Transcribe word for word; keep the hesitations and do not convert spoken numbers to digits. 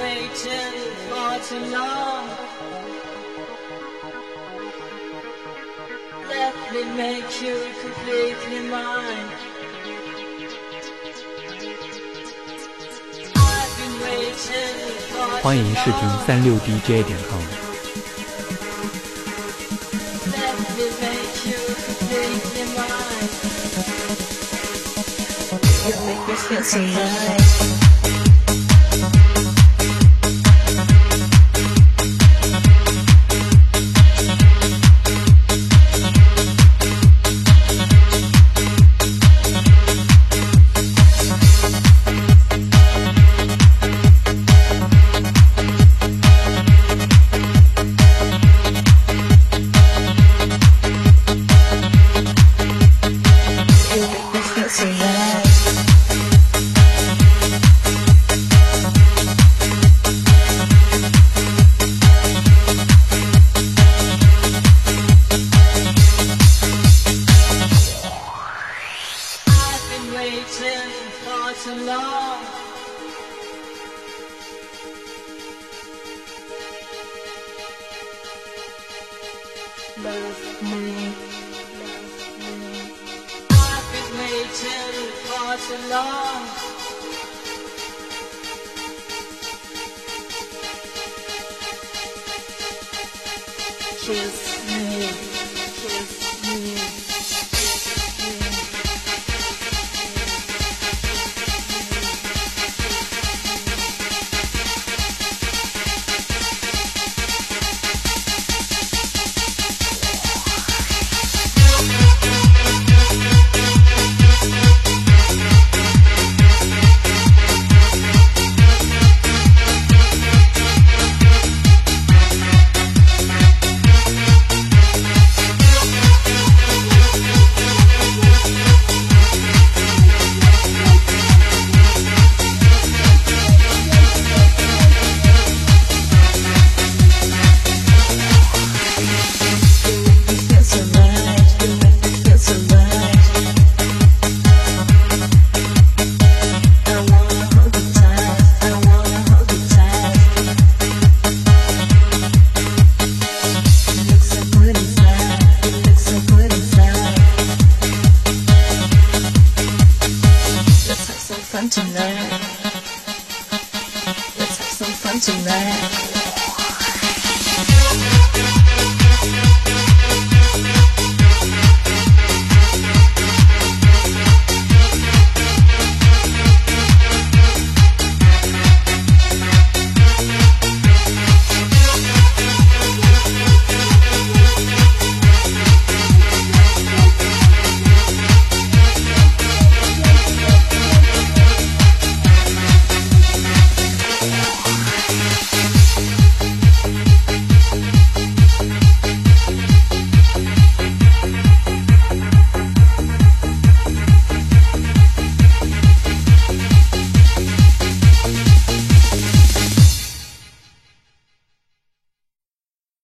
waiting for too long. Let me make you completely mine. I've been waiting for too long. 欢迎视频三六 D J 点 com。 Let me make you completely mine. You make me feel so right. Waiting for too long. Love me, love me. I've been waiting for too long. Kiss me, kiss me. Fun tonight. Let's have some fun tonight.